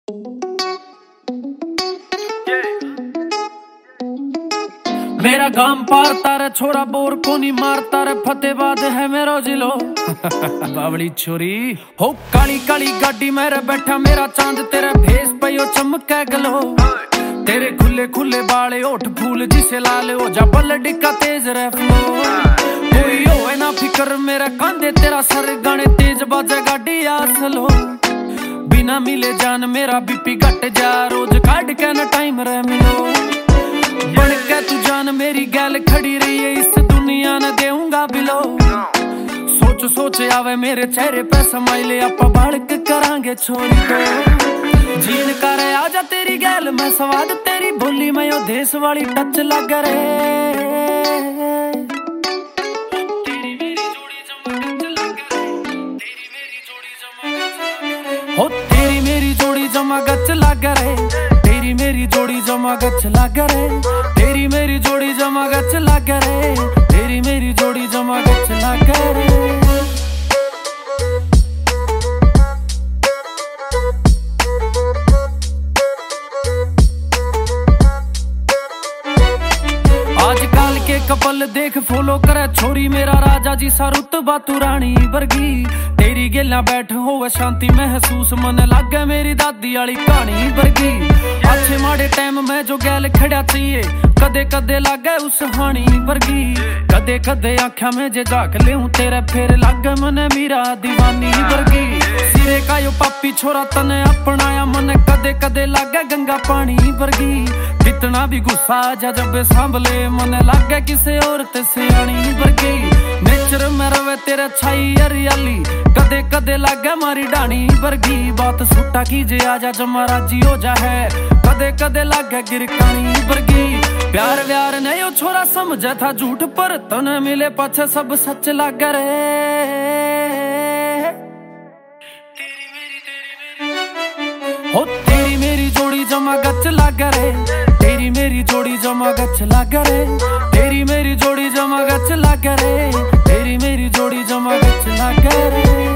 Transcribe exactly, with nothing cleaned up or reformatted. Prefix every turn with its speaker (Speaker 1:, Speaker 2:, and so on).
Speaker 1: मेरा गाम पारता रे छोरा बोर को नहीं मारता रे फतेहबाद है मेरा जिलो बावली छोरी हो काली काली गाड़ी मेरे बैठा मेरा चांद तेरे भेस पे चमके गलो तेरे खुले खुले बाले ओठ फूल जिसे लाले हो जा बल्लडी का तेज रे फ्लो कोई होए ना फिकर मेरा कांधे तेरा सर गाने तेज बाजे गाड़ी आसलो बिना मिले जान मेरा बीपी घट जा रोज काट के न टाइम रे मिलो बन के तू जान मेरी गैल खड़ी रही है इस दुनिया न देऊंगा बिलो सोच सोच आवे मेरे चेहरे पे समाइले आपा बालक करांगे छोरी को जीन करे आजा तेरी गैल मैं स्वाद तेरी बोली मैं यो देश वाली टच लग रे हो तेरी मेरी जोड़ी जमा गच लग रे तेरी मेरी जोड़ी जमा गच लग रे तेरी मेरी जोड़ी जमा गच लग रे तेरी मेरी जोड़ी जमा गच लग रे आजकल के कपल देख फॉलो करे छोरी मेरा राजा जी सा रुतबा तू रानी वर्गी तेरी गेला बैठ होवे शांति महसूस मन लागे मेरी दादी वाली कहानी वर्गी अच्छे माड़े टाइम में जो गैल खड़ा चाहिए कदे कदे लागे उस हानी वर्गी कदे कदे आँखा में जे झाक ले तेरे फिर लागे मन मीरा दीवानी वर्गी सिरे का यो पापी छोरा तने अपनाया मन कदे कदे लागे गंगा पानी वर्गी कितना भी गुस्सा जा जब सांभले मन लागे किसे और ते सियानी वर्गी नेचर में रवे तेरे छाई हरियाली कदे कदे लागे मारी डानी वर्गी बात सुट्टा कीजे आजा जमा राजी हो जा है कदे कदे लागे गिरकानी वर्गी प्यार व्यार नहीं ओ छोरा समझे था झूठ पर तने मिले पाछे सब सच लागे रे हो तेरी मेरी जोड़ी जमा गच लागे रे तेरी मेरी जोड़ी जमा गच लागे रे तेरी मेरी जोड़ी जमा गच लागे रे तेरी मेरी जोड़ी जमा गच लागे रे।